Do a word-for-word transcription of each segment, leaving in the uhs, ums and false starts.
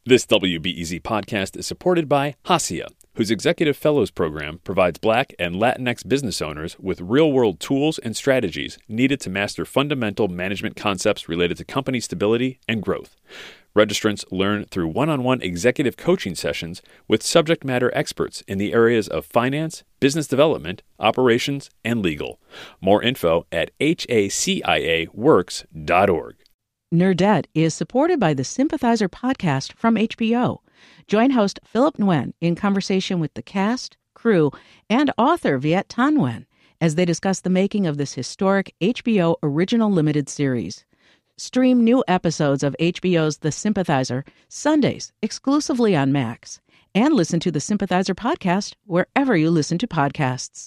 This W B E Z podcast is supported by Hacia, whose Executive Fellows Program provides Black and Latinx business owners with real-world tools and strategies needed to master fundamental management concepts related to company stability and growth. Registrants learn through one-on-one executive coaching sessions with subject matter experts in the areas of finance, business development, operations, and legal. More info at H A C I A works dot org. Nerdette is supported by the Sympathizer podcast from H B O. Join host Philip Nguyen in conversation with the cast, crew, and author Viet Thanh Nguyen as they discuss the making of this historic H B O original limited series. Stream new episodes of H B O's The Sympathizer Sundays exclusively on Max, and listen to the Sympathizer podcast wherever you listen to podcasts.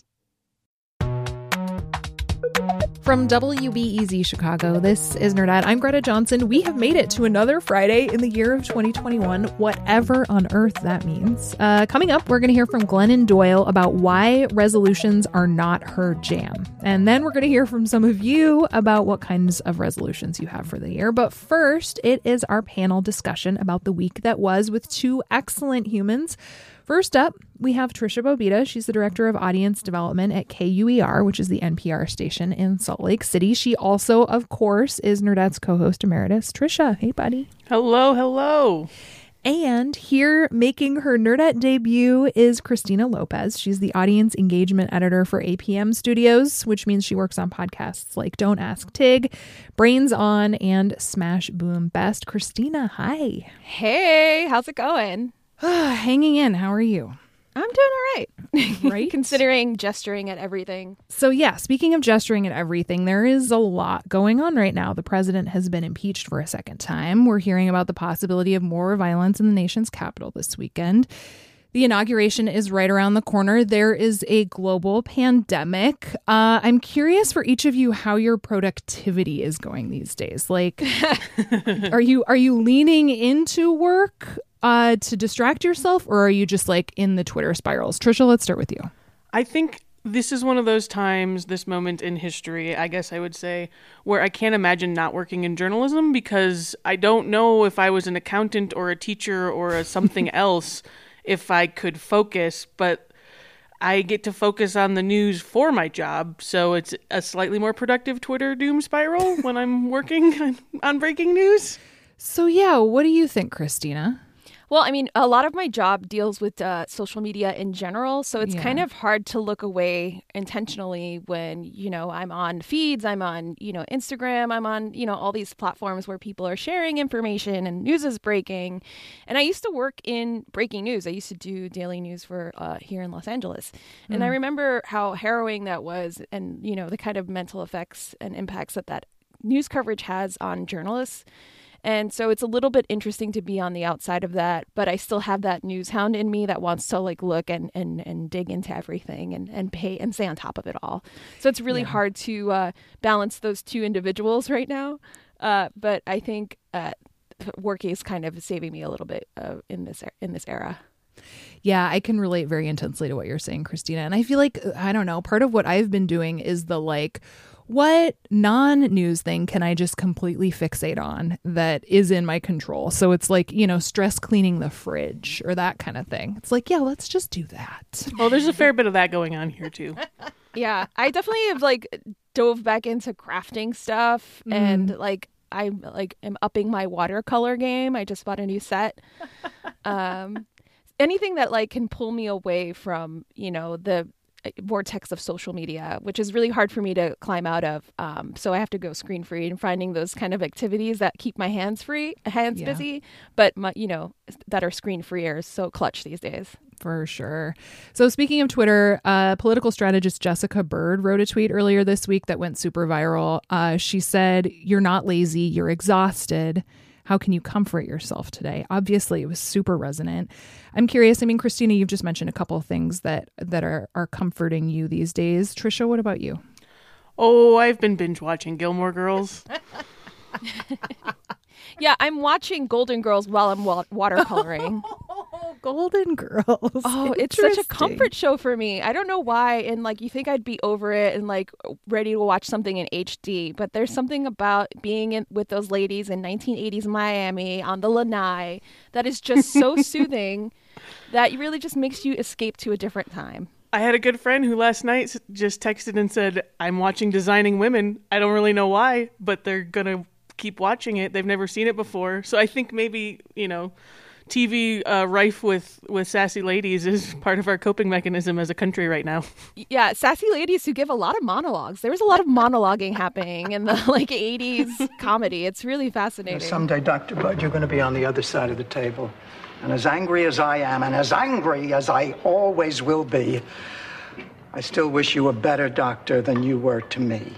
From W B E Z Chicago, this is Nerdette. I'm Greta Johnson. We have made it to another Friday in the year of twenty twenty-one, whatever on earth that means. Uh, coming up, we're going to hear from Glennon Doyle about why resolutions are not her jam. And then we're going to hear from some of you about what kinds of resolutions you have for the year. But first, it is our panel discussion about the week that was with two excellent humans. First up, we have Trisha Bobeda. She's the Director of Audience Development at K U E R, which is the N P R station in Salt Lake City. She also, of course, is Nerdette's co-host emeritus. Trisha, hey, buddy. Hello, hello. And here making her Nerdette debut is Christina Lopez. She's the Audience Engagement Editor for A P M Studios, which means she works on podcasts like Don't Ask Tig, Brains On, and Smash Boom Best. Christina, hi. Hey, how's it going? Hanging in. How are you? I'm doing all right. Right? Considering gesturing at everything. So yeah, speaking of gesturing at everything, there is a lot going on right now. The president has been impeached for a second time. We're hearing about the possibility of more violence in the nation's capital this weekend. The inauguration is right around the corner. There is a global pandemic. Uh, I'm curious for each of you how your productivity is going these days. Like, are you are you leaning into work uh, to distract yourself, or are you just like in the Twitter spirals? Trisha, let's start with you. I think this is one of those times, this moment in history, I guess I would say, where I can't imagine not working in journalism, because I don't know if I was an accountant or a teacher or a something else if I could focus, but I get to focus on the news for my job, so it's a slightly more productive Twitter doom spiral when I'm working on breaking news. So yeah, what do you think, Christina? Well, I mean, a lot of my job deals with uh, social media in general, so it's Yeah. kind of hard to look away intentionally when, you know, I'm on feeds, I'm on, you know, Instagram, I'm on, you know, all these platforms where people are sharing information and news is breaking. And I used to work in breaking news. I used to do daily news for uh, here in Los Angeles. And Mm. I remember how harrowing that was and, you know, the kind of mental effects and impacts that that news coverage has on journalists. And so it's a little bit interesting to be on the outside of that, but I still have that news hound in me that wants to like look and, and, and dig into everything and, and pay and stay on top of it all. So it's really Yeah. hard to uh, balance those two individuals right now. Uh, but I think uh, work is kind of saving me a little bit uh, in this in this era. Yeah, I can relate very intensely to what you're saying, Christina. And I feel like, I don't know, part of what I've been doing is the like, what non-news thing can I just completely fixate on that is in my control? So it's like, you know, stress cleaning the fridge or that kind of thing. It's like, yeah, let's just do that. Well, there's a fair bit of that going on here, too. Yeah, I definitely have like dove back into crafting stuff Mm. and like I like am upping my watercolor game. I just bought a new set. Um, anything that like can pull me away from, you know, the vortex of social media, which is really hard for me to climb out of. Um, so I have to go screen free and finding those kind of activities that keep my hands free, hands Yeah. busy, but my, you know, that are screen free are so clutch these days. For sure. So speaking of Twitter, uh, political strategist Jessica Bird wrote a tweet earlier this week that went super viral. Uh, she said, "You're not lazy, you're exhausted. How can you comfort yourself today?" Obviously, it was super resonant. I'm curious. I mean, Christina, you've just mentioned a couple of things that that are, are comforting you these days. Trisha, what about you? Oh, I've been binge watching Gilmore Girls. Yeah, I'm watching Golden Girls while I'm wa- watercoloring. Golden Girls. Oh, it's such a comfort show for me. I don't know why. And like, you think I'd be over it and like ready to watch something in H D, but there's something about being in with those ladies in nineteen eighties Miami on the lanai that is just so soothing that it really just makes you escape to a different time. I had a good friend who last night s- just texted and said, I'm watching Designing Women. I don't really know why, but they're going to keep watching it. They've never seen it before. So I think maybe, you know, T V uh, rife with, with sassy ladies is part of our coping mechanism as a country right now. Yeah, sassy ladies who give a lot of monologues. There was a lot of monologuing happening in the like eighties comedy. It's really fascinating. Someday, Doctor Bud, you're going to be on the other side of the table. And as angry as I am, and as angry as I always will be, I still wish you a better doctor than you were to me.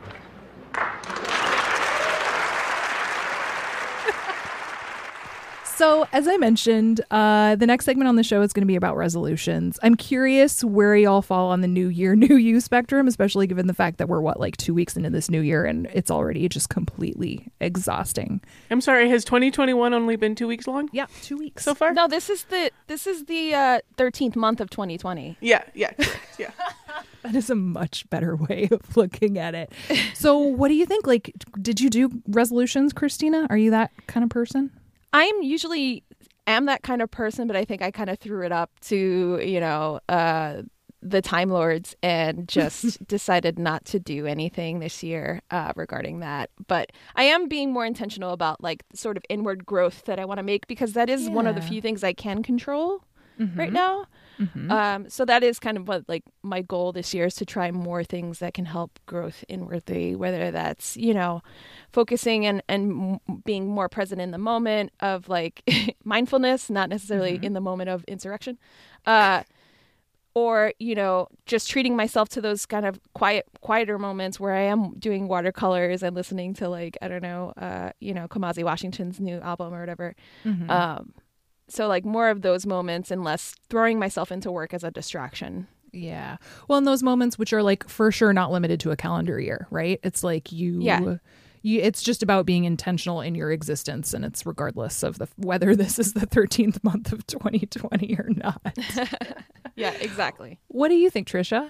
So, as I mentioned, uh, the next segment on the show is going to be about resolutions. I'm curious where y'all fall on the new year, new you spectrum, especially given the fact that we're, what, like two weeks into this new year and it's already just completely exhausting. I'm sorry, has twenty twenty-one only been two weeks long? Yeah, two weeks. So far? No, this is the this is the uh, thirteenth month of twenty twenty. Yeah, yeah, correct, yeah. That is a much better way of looking at it. So what do you think? Like, did you do resolutions, Christina? Are you that kind of person? I'm usually am that kind of person, but I think I kind of threw it up to, you know, uh, the Time Lords and just decided not to do anything this year uh, regarding that. But I am being more intentional about like sort of inward growth that I want to make, because that is yeah. one of the few things I can control mm-hmm. right now. Mm-hmm. Um, so that is kind of what like my goal this year is to try more things that can help growth inwardly, whether that's, you know, focusing and, and being more present in the moment of like mindfulness, not necessarily mm-hmm. in the moment of insurrection, uh, or, you know, just treating myself to those kind of quiet, quieter moments where I am doing watercolors and listening to like, I don't know, uh, you know, Kamasi Washington's new album or whatever. Mm-hmm. Um, So like more of those moments and less throwing myself into work as a distraction. Yeah. Well, in those moments, which are like for sure not limited to a calendar year, right? It's like you, yeah. you it's just about being intentional in your existence. And it's regardless of the whether this is the thirteenth month of twenty twenty or not. Yeah, exactly. What do you think, Trisha?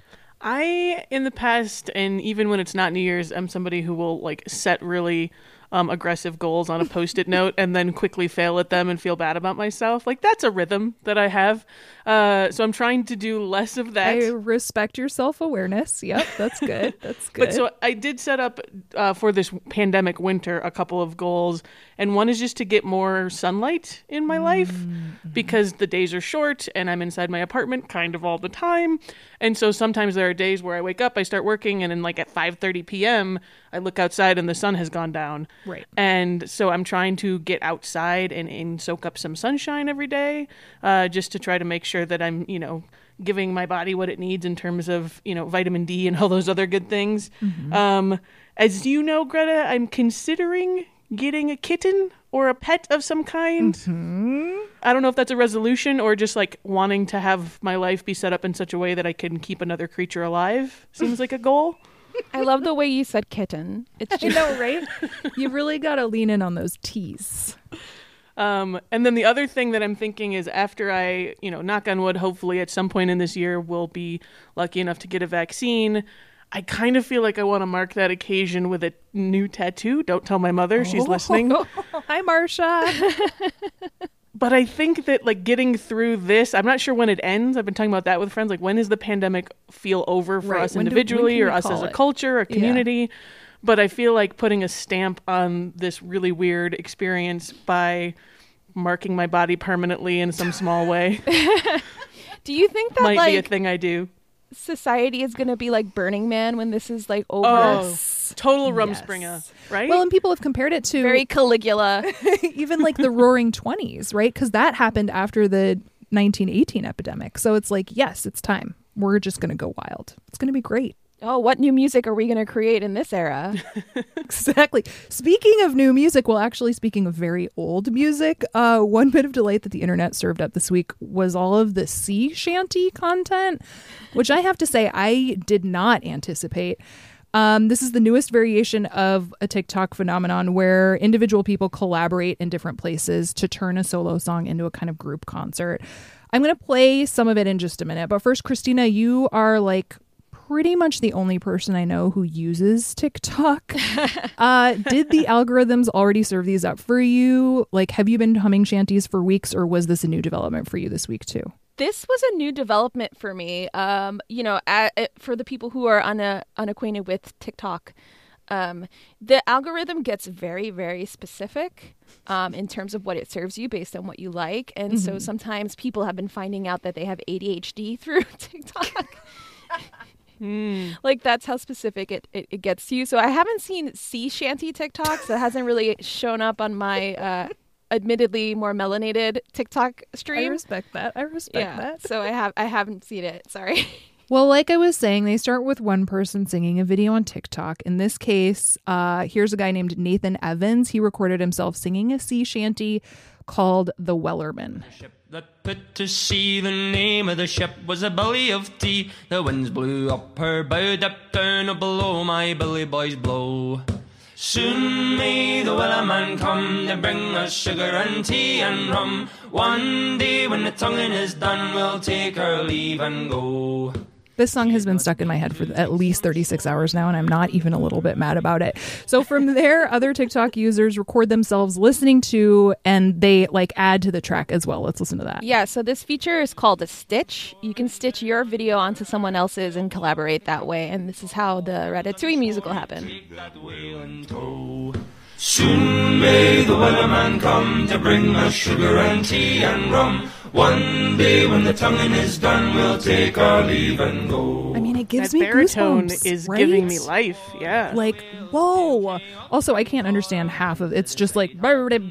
I, in the past, and even when it's not New Year's, I'm somebody who will like set really um, aggressive goals on a Post-it note and then quickly fail at them and feel bad about myself. Like that's a rhythm that I have. Uh, so I'm trying to do less of that. I respect your self-awareness. Yep, that's good. That's good. But so I did set up uh, for this pandemic winter a couple of goals. And one is just to get more sunlight in my mm-hmm. life because the days are short and I'm inside my apartment kind of all the time. And so sometimes there are days where I wake up, I start working, and then like at five thirty p.m., I look outside and the sun has gone down. Right. And so I'm trying to get outside and, and soak up some sunshine every day uh, just to try to make sure that I'm, you know, giving my body what it needs in terms of, you know, vitamin D and all those other good things. Mm-hmm. Um, as you know, Greta, I'm considering getting a kitten or a pet of some kind. Mm-hmm. I don't know if that's a resolution or just like wanting to have my life be set up in such a way that I can keep another creature alive. Seems like a goal. I love the way you said kitten. It's just... I know, right? You really got to lean in on those T's. Um, and then the other thing that I'm thinking is after I, you know, knock on wood, hopefully at some point in this year, we'll be lucky enough to get a vaccine. I kind of feel like I want to mark that occasion with a new tattoo. Don't tell my mother. She's oh. listening. Hi, Marcia. But I think that like getting through this, I'm not sure when it ends. I've been talking about that with friends. Like, when does the pandemic feel over for right. us when individually do, or us as a culture, a community? Yeah. But I feel like putting a stamp on this really weird experience by marking my body permanently in some small way. Do you think that might like, be a thing I do? Society is going to be like Burning Man when this is like over? Oh, yes. Total Rumspringa, yes. Right? Well, and people have compared it to... Very Caligula. Even like the Roaring Twenties, right? Because that happened after the nineteen eighteen epidemic. So it's like, yes, it's time. We're just going to go wild. It's going to be great. Oh, what new music are we going to create in this era? Exactly. Speaking of new music, well, actually, speaking of very old music, uh, one bit of delight that the internet served up this week was all of the sea shanty content, which I have to say I did not anticipate. Um, this is the newest variation of a TikTok phenomenon where individual people collaborate in different places to turn a solo song into a kind of group concert. I'm going to play some of it in just a minute. But first, Christina, you are like pretty much the only person I know who uses TikTok. uh, did the algorithms already serve these up for you? Like, have you been humming shanties for weeks, or was this a new development for you this week too? This was a new development for me. Um, you know, at, at, for the people who are una, unacquainted with TikTok, um, the algorithm gets very, very specific um, in terms of what it serves you based on what you like. And mm-hmm. so sometimes people have been finding out that they have A D H D through TikTok. Mm. Like, that's how specific it, it, it gets to you. So I haven't seen sea shanty TikToks. That hasn't really shown up on my uh, admittedly more melanated TikTok stream. I respect that. I respect yeah, that. So I have I haven't seen it. Sorry. Well, like I was saying, they start with one person singing a video on TikTok. In this case, uh, here's a guy named Nathan Evans. He recorded himself singing a sea shanty called The Wellerman. That put to sea, the name of the ship was a billy of tea. The winds blew up her bow, dipped down below, my billy boys blow. Soon may the Wellerman come to bring us sugar and tea and rum. One day when the tonguing is done, we'll take our leave and go. This song has been stuck in my head for at least thirty-six hours now, and I'm not even a little bit mad about it. So from there, other TikTok users record themselves listening to, and they like add to the track as well. Let's listen to that. Yeah, so this feature is called a stitch. You can stitch your video onto someone else's and collaborate that way, and this is how the Ratatouille musical happened. Soon may the Wellerman come to bring us sugar and tea and rum. One day when the tonguing is done, we'll take our leave and go. I mean, it gives that me baritone goosebumps, is right? giving me life. Yeah. Like, whoa. Also, I can't understand half of it. It's just like...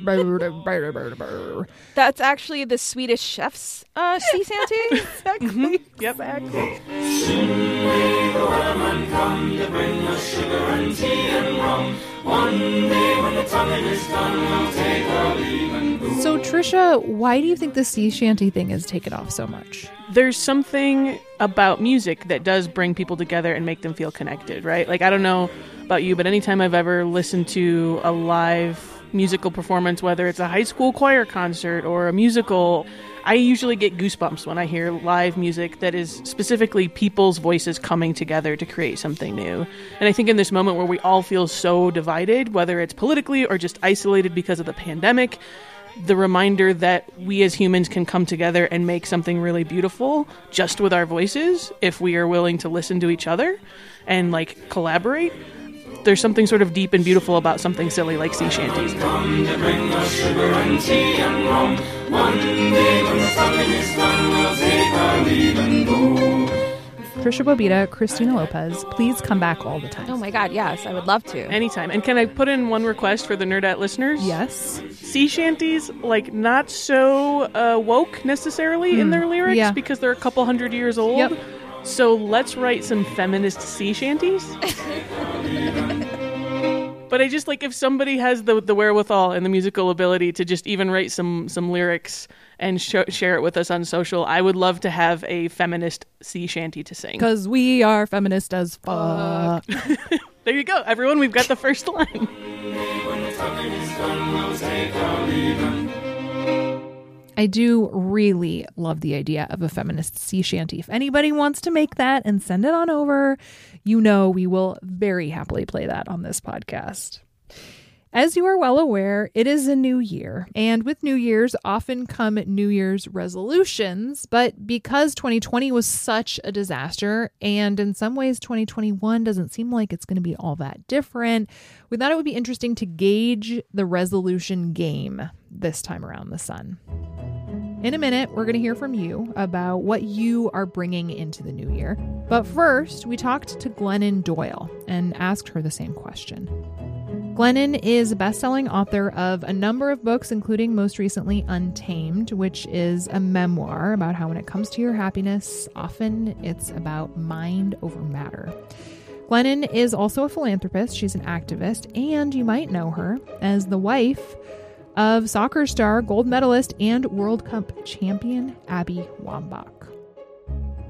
That's actually the Swedish Chef's uh, sea shanty. Exactly. Mm-hmm. Yep. Exactly. Soon may the Wellerman come to bring us sugar and tea and rum. One day when the tonguing is done, we'll take our leave and go. So, Trisha, why do you think the sea shanty thing has taken off so much? There's something about music that does bring people together and make them feel connected, right? Like, I don't know about you, but anytime I've ever listened to a live musical performance, whether it's a high school choir concert or a musical, I usually get goosebumps when I hear live music that is specifically people's voices coming together to create something new. And I think in this moment where we all feel so divided, whether it's politically or just isolated because of the pandemic, the reminder that we as humans can come together and make something really beautiful just with our voices if we are willing to listen to each other and like collaborate. There's something sort of deep and beautiful about something silly like sea shanties. Come to bring us sugar and tea and rum. One day when the tonguing is done, we'll take our leave and go. Trisha Bobita, Christina Lopez, please come back all the time. Oh my God, yes, I would love to. Anytime. And can I put in one request for the Nerdette listeners? Yes. Sea shanties, like, not so uh, woke necessarily mm. in their lyrics yeah. because they're a couple hundred years old. Yep. So let's write some feminist sea shanties. But I just, like, if somebody has the the wherewithal and the musical ability to just even write some some lyrics and sh- share it with us on social, I would love to have a feminist sea shanty to sing. Because we are feminist as fuck. There you go, everyone. We've got the first line. I do really love the idea of a feminist sea shanty. If anybody wants to make that and send it on over, you know we will very happily play that on this podcast. As you are well aware, it is a new year, and with New Year's often come New Year's resolutions, but because twenty twenty was such a disaster, and in some ways twenty twenty-one doesn't seem like it's going to be all that different, we thought it would be interesting to gauge the resolution game this time around the sun. In a minute, we're going to hear from you about what you are bringing into the new year. But first, we talked to Glennon Doyle and asked her the same question. Glennon is a best-selling author of a number of books, including most recently Untamed, which is a memoir about how when it comes to your happiness, often it's about mind over matter. Glennon is also a philanthropist. She's an activist, and you might know her as the wife of soccer star, gold medalist, and World Cup champion Abby Wambach.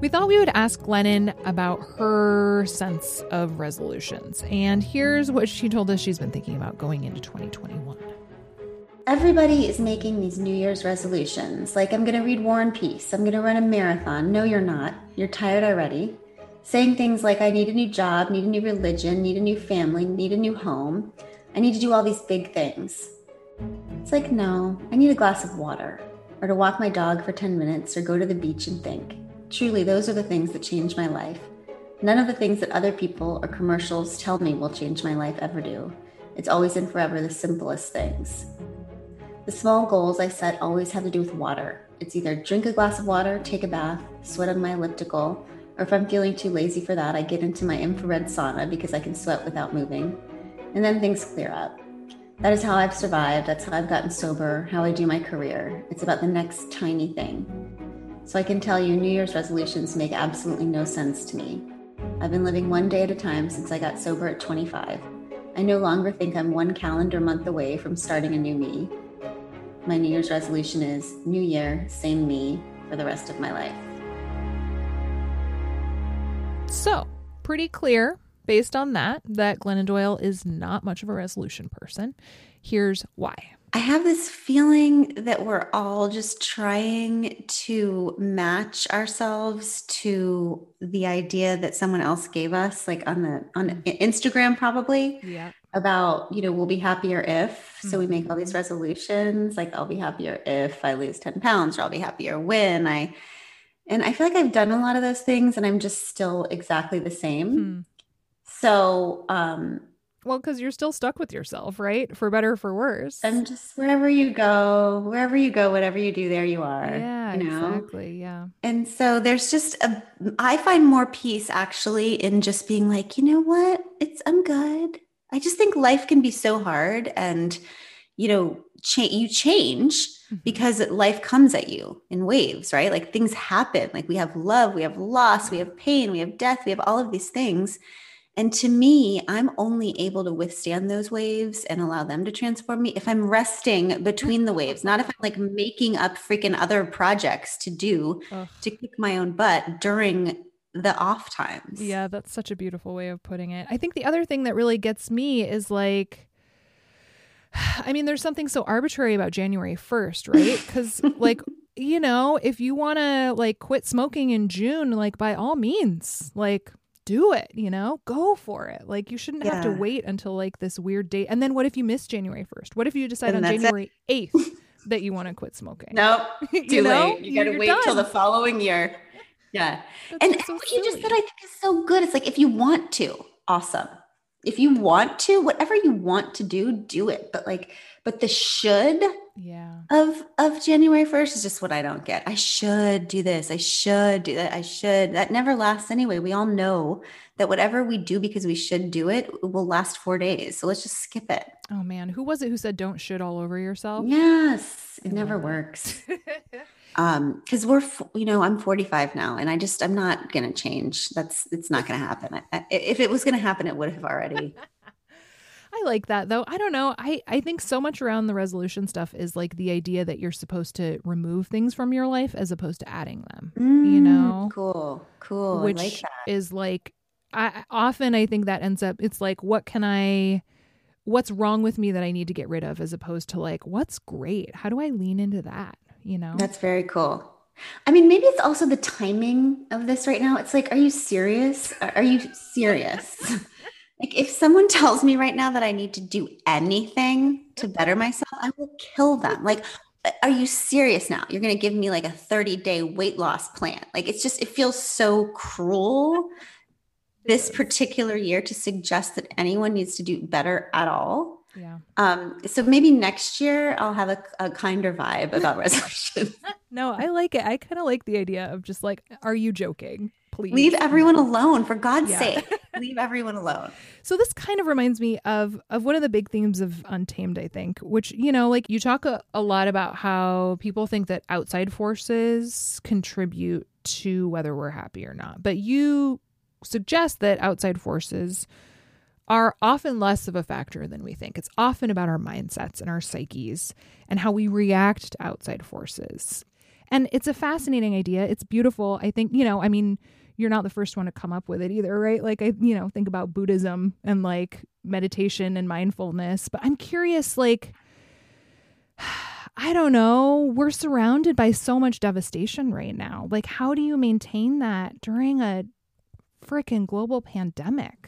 We thought we would ask Glennon about her sense of resolutions. And here's what she told us she's been thinking about going into twenty twenty-one. Everybody is making these New Year's resolutions. Like, I'm going to read War and Peace. I'm going to run a marathon. No, you're not. You're tired already. Saying things like, I need a new job, need a new religion, need a new family, need a new home. I need to do all these big things. It's like, no, I need a glass of water, or to walk my dog for ten minutes, or go to the beach and think. Truly, those are the things that change my life. None of the things that other people or commercials tell me will change my life ever do. It's always and forever the simplest things. The small goals I set always have to do with water. It's either drink a glass of water, take a bath, sweat on my elliptical, or if I'm feeling too lazy for that, I get into my infrared sauna because I can sweat without moving. And then things clear up. That is how I've survived. That's how I've gotten sober, how I do my career. It's about the next tiny thing. So I can tell you, New Year's resolutions make absolutely no sense to me. I've been living one day at a time since I got sober at twenty-five. I no longer think I'm one calendar month away from starting a new me. My New Year's resolution is new year, same me for the rest of my life. So, pretty clear, based on that, that Glennon Doyle is not much of a resolution person. Here's why. I have this feeling that we're all just trying to match ourselves to the idea that someone else gave us, like on the on Instagram probably, yeah. about, you know, we'll be happier if. So we make all these resolutions, like I'll be happier if I lose ten pounds, or I'll be happier when I, and I feel like I've done a lot of those things and I'm just still exactly the same. Hmm. So, um, Well, because you're still stuck with yourself, right? For better or for worse. I'm just wherever you go, wherever you go, whatever you do, there you are. Yeah, you know? exactly. Yeah. And so there's just a, I find more peace actually in just being like, you know what? It's, I'm good. I just think life can be so hard, and, you know, cha- you change mm-hmm. because life comes at you in waves, right? Like things happen. Like we have love, we have loss, we have pain, we have death, we have all of these things. And to me, I'm only able to withstand those waves and allow them to transform me if I'm resting between the waves, not if I'm like making up freaking other projects to do Ugh. to kick my own butt during the off times. Yeah, that's such a beautiful way of putting it. I think the other thing that really gets me is like, I mean, there's something so arbitrary about January first, right? Because like, you know, if you want to like quit smoking in June, like by all means, like do it, you know, go for it. Like you shouldn't yeah. have to wait until like this weird date. And then what if you miss January first? What if you decide and on January eighth that you want to quit smoking? Nope, too you know? late. You got to wait done. till the following year. Yeah. That's and so what silly. you just said, I think is so good. It's like, if you want to, awesome. If you want to, whatever you want to do, do it. But like, but the should yeah. of, of January first is just what I don't get. I should do this. I should do that. I should. That never lasts anyway. We all know that whatever we do because we should do it, it will last four days. So let's just skip it. Oh man. Who was it who said don't shit all over yourself? Yes. It never works. Um, cause we're, you know, I'm forty-five now and I just, I'm not going to change. That's, it's not going to happen. I, I, if it was going to happen, it would have already. I like that though. I don't know. I, I think so much around the resolution stuff is like the idea that you're supposed to remove things from your life as opposed to adding them, mm, you know? Cool. Cool. Which I like that. is like, I often, I think that ends up, it's like, what can I, what's wrong with me that I need to get rid of, as opposed to like, what's great? How do I lean into that? You know, that's very cool. I mean, maybe it's also the timing of this right now. It's like, are you serious? Are you serious? Like if someone tells me right now that I need to do anything to better myself, I will kill them. Like, are you serious now? You're going to give me like a thirty day weight loss plan. Like, it's just, it feels so cruel this particular year to suggest that anyone needs to do better at all. Yeah. Um, so maybe next year I'll have a, a kinder vibe about resolutions. No, I like it. I kind of like the idea of just like, are you joking? Please leave everyone alone, for God's yeah. sake. Leave everyone alone. So this kind of reminds me of of one of the big themes of Untamed, I think, which, you know, like you talk a, a lot about how people think that outside forces contribute to whether we're happy or not. But you suggest that outside forces are often less of a factor than we think. It's often about our mindsets and our psyches and how we react to outside forces. And it's a fascinating idea. It's beautiful. I think, you know, I mean, you're not the first one to come up with it either, right? Like, I, you know, think about Buddhism and like meditation and mindfulness. But I'm curious, like, I don't know. We're surrounded by so much devastation right now. Like, how do you maintain that during a freaking global pandemic?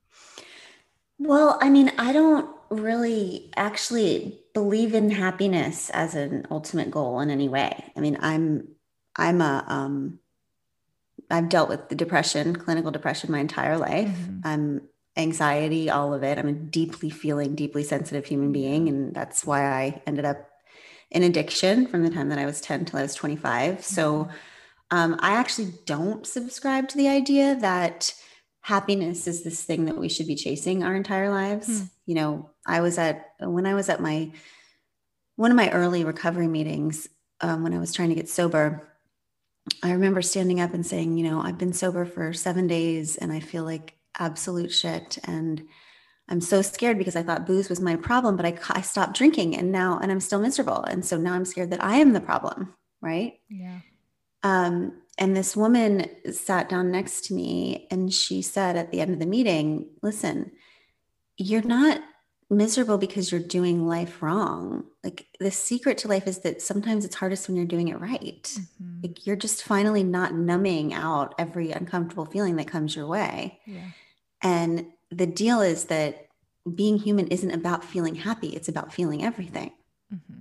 Well, I mean, I don't really actually believe in happiness as an ultimate goal in any way. I mean, I'm, I'm a, um, I've dealt with the depression, clinical depression my entire life. Mm-hmm. I'm anxiety, all of it. I'm a deeply feeling, deeply sensitive human being. And that's why I ended up in addiction from the time that I was ten till I was twenty-five. So um, I actually don't subscribe to the idea that happiness is this thing that we should be chasing our entire lives. Hmm. You know, I was at, when I was at my, one of my early recovery meetings, um, when I was trying to get sober, I remember standing up and saying, you know, I've been sober for seven days and I feel like absolute shit. And I'm so scared because I thought booze was my problem, but I, I stopped drinking and now, and I'm still miserable. And so now I'm scared that I am the problem. Right. Yeah. Um, and this woman sat down next to me and she said at the end of the meeting, listen, you're not miserable because you're doing life wrong. Like the secret to life is that sometimes it's hardest when you're doing it right. Mm-hmm. Like you're just finally not numbing out every uncomfortable feeling that comes your way. Yeah. And the deal is that being human isn't about feeling happy. It's about feeling everything. Mm-hmm.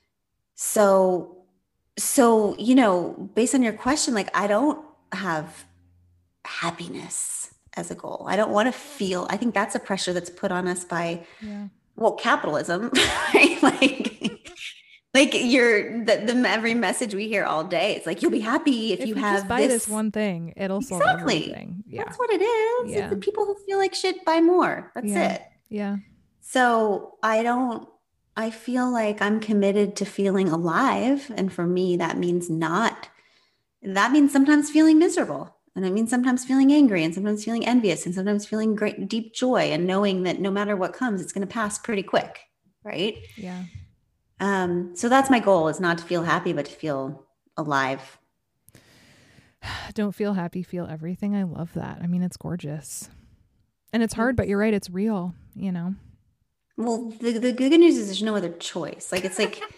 So So, you know, based on your question, like I don't have happiness as a goal. I don't want to feel, I think that's a pressure that's put on us by, Yeah. well, capitalism, right? Like, like you're the, the every message we hear all day. It's like, you'll be happy if, If you you have just buy this. this one thing, it'll solve Exactly. everything. Yeah. That's what it is. Yeah. It's the people who feel like shit buy more. That's Yeah. it. Yeah. So I don't, I feel like I'm committed to feeling alive. And for me, that means not, that means sometimes feeling miserable. And it means sometimes feeling angry and sometimes feeling envious and sometimes feeling great, deep joy and knowing that no matter what comes, it's going to pass pretty quick. Right. Yeah. Um, so that's my goal, is not to feel happy, but to feel alive. Don't feel happy, feel everything. I love that. I mean, it's gorgeous. And it's hard, but you're right. It's real, you know? Well, the, the good news is there's no other choice. Like, it's like,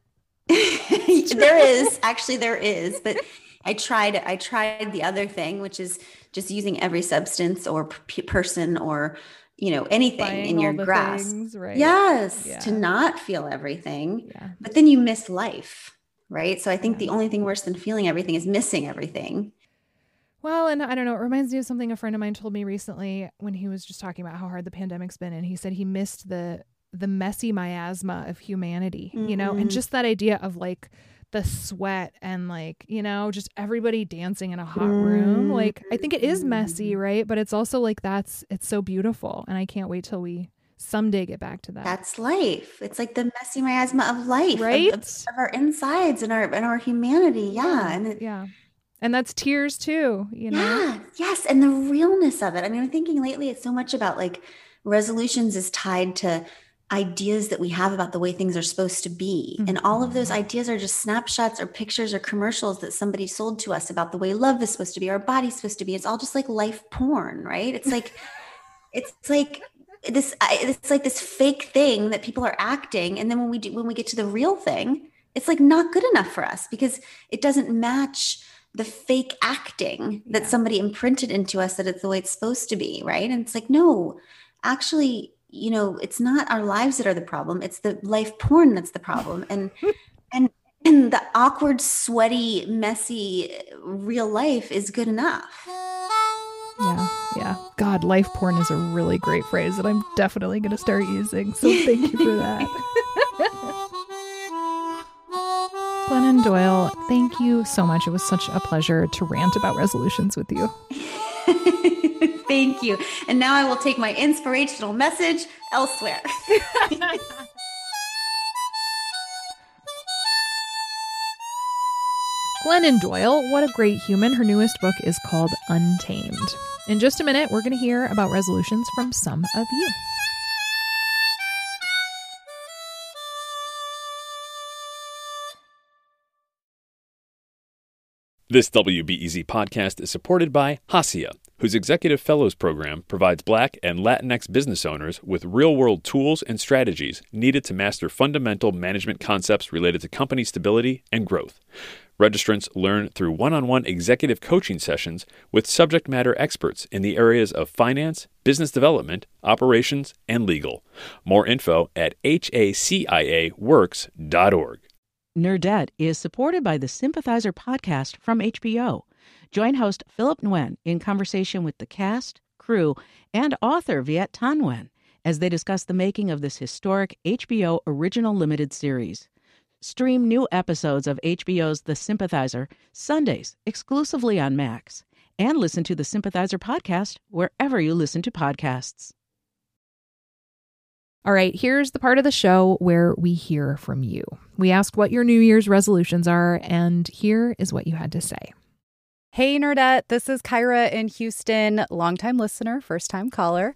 there is, actually there is, but I tried, I tried the other thing, which is just using every substance or p- person or, you know, anything Buying in your all the grasp. things, right? Yes. Yeah. To not feel everything, Yeah. but then you miss life. Right. So I think the only thing worse than feeling everything is missing everything. Well, and I don't know, it reminds me of something a friend of mine told me recently when he was just talking about how hard the pandemic's been. And he said he missed the the messy miasma of humanity, mm-hmm. you know, and just that idea of like the sweat and like, you know, just everybody dancing in a hot mm-hmm. room. Like, I think it is messy, right? But it's also like, that's, it's so beautiful. And I can't wait till we someday get back to that. That's life. It's like the messy miasma of life, right? Of, of, of our insides and our, and our humanity. Yeah. yeah. And it, yeah. And that's tears too, you know? Yeah. Yes. And the realness of it. I mean, I'm thinking lately it's so much about like resolutions is tied to ideas that we have about the way things are supposed to be. Mm-hmm. And all of those ideas are just snapshots or pictures or commercials that somebody sold to us about the way love is supposed to be, our body's supposed to be. It's all just like life porn, right? It's like, it's like this, it's like this fake thing that people are acting. And then when we do, when we get to the real thing, it's like not good enough for us because it doesn't match the fake acting that yeah. somebody imprinted into us that it's the way it's supposed to be. Right. And it's like, no, actually, you know, it's not our lives that are the problem. It's the life porn that's the problem. And, and, and the awkward, sweaty, messy real life is good enough. Yeah. Yeah. God, life porn is a really great phrase that I'm definitely going to start using. So thank you for that. Glennon Doyle, thank you so much. It was such a pleasure to rant about resolutions with you. Thank you. And now I will take my inspirational message elsewhere. Glennon Doyle, what a great human. Her newest book is called Untamed. In just a minute, we're going to hear about resolutions from some of you. This W B E Z podcast is supported by Hacia, whose Executive Fellows Program provides Black and Latinx business owners with real-world tools and strategies needed to master fundamental management concepts related to company stability and growth. Registrants learn through one-on-one executive coaching sessions with subject matter experts in the areas of finance, business development, operations, and legal. More info at H A C I A works dot org. Nerdette is supported by the Sympathizer podcast from H B O. Join host Philip Nguyen in conversation with the cast, crew, and author Viet Thanh Nguyen as they discuss the making of this historic H B O original limited series. Stream new episodes of H B O's The Sympathizer Sundays exclusively on Max, and listen to the Sympathizer podcast wherever you listen to podcasts. All right, here's the part of the show where we hear from you. We asked what your New Year's resolutions are, and here is what you had to say. Hey, Nerdette, this is Kyra in Houston, longtime listener, first-time caller.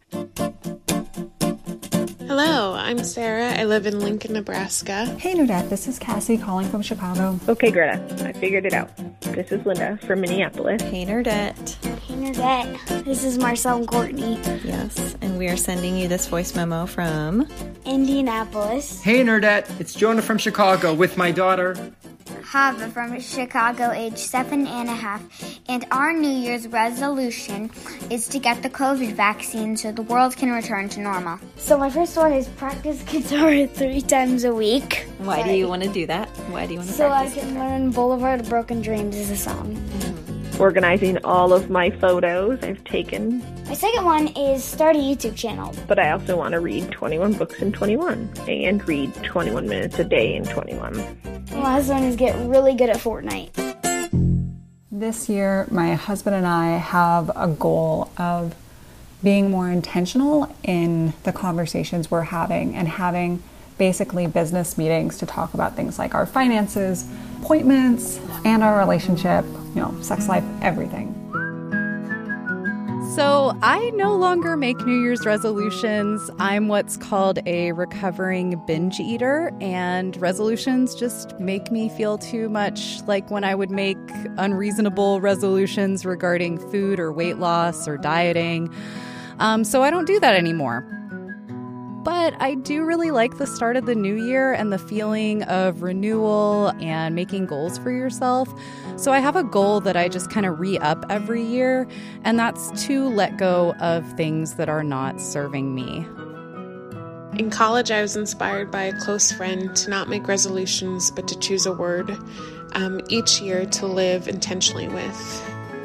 Hello, I'm Sarah. I live in Lincoln, Nebraska. Hey, Nerdette, this is Cassie calling from Chicago. Okay, Greta, I figured it out. This is Linda from Minneapolis. Hey, Nerdette. Hey, Nerdette. This is Marcel and Courtney. Yes, and we are sending you this voice memo from Indianapolis. Hey, Nerdette. It's Jonah from Chicago with my daughter Hava from Chicago, age seven and a half, and our New Year's resolution is to get the COVID vaccine so the world can return to normal. So my first one is practice guitar three times a week. Why Sorry. do you want to do that? Why do you want to so practice So I can guitar? learn Boulevard of Broken Dreams as a song. Mm-hmm. Organizing all of my photos I've taken. My second one is start a YouTube channel. But I also want to read twenty-one books in twenty-one and read twenty-one minutes a day in twenty-one. The last one is get really good at Fortnite. This year, my husband and I have a goal of being more intentional in the conversations we're having and having basically business meetings to talk about things like our finances, appointments, and our relationship, you know, sex life, everything. So I no longer make New Year's resolutions. I'm what's called a recovering binge eater, and resolutions just make me feel too much like when I would make unreasonable resolutions regarding food or weight loss or dieting. Um, so I don't do that anymore. But I do really like the start of the new year and the feeling of renewal and making goals for yourself. So I have a goal that I just kind of re-up every year, and that's to let go of things that are not serving me. In college, I was inspired by a close friend to not make resolutions, but to choose a word um, each year to live intentionally with.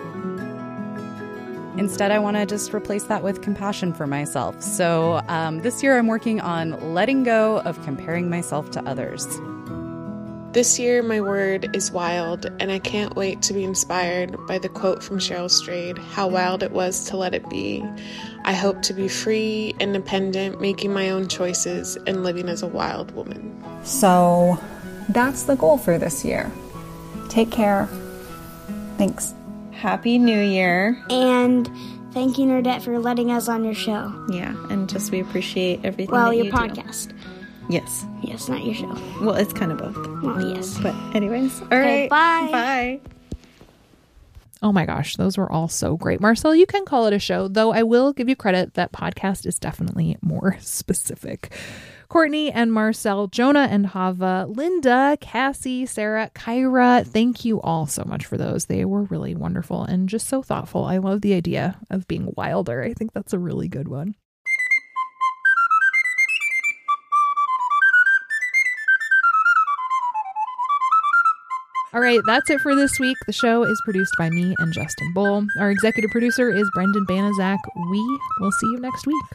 Instead, I want to just replace that with compassion for myself. So um, this year I'm working on letting go of comparing myself to others. This year my word is wild, and I can't wait to be inspired by the quote from Cheryl Strayed, how wild it was to let it be. I hope to be free, independent, making my own choices, and living as a wild woman. So that's the goal for this year. Take care. Thanks. Happy New Year. And thank you, Nerdette, for letting us on your show. Yeah, and just we appreciate everything well, that you you do. Well, your podcast. Yes. Yes, not your show. Well, it's kind of both. Well, yes. But anyways, all okay, right. Bye. Bye. Oh my gosh, those were all so great. Marcel, you can call it a show, though I will give you credit that podcast is definitely more specific. Courtney and Marcel, Jonah and Hava, Linda, Cassie, Sarah, Kyra, thank you all so much for those. They were really wonderful and just so thoughtful. I love the idea of being wilder. I think that's a really good one. All right, that's it for this week. The show is produced by me and Justin Bull. Our executive producer is Brendan Banaszak. We will see you next week.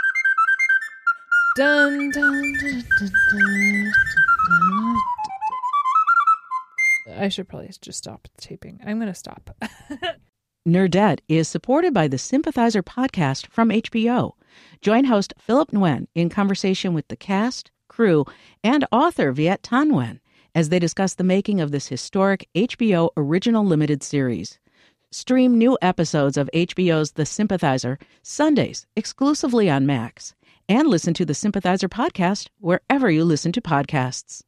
Dun, dun, dun, dun, dun, dun, dun. I should probably just stop taping. I'm going to stop. Nerdette is supported by the Sympathizer podcast from H B O. Join host Philip Nguyen in conversation with the cast, crew, and author Viet Thanh Nguyen as they discuss the making of this historic H B O original limited series. Stream new episodes of H B O's The Sympathizer Sundays exclusively on Max, and listen to the Sympathizer podcast wherever you listen to podcasts.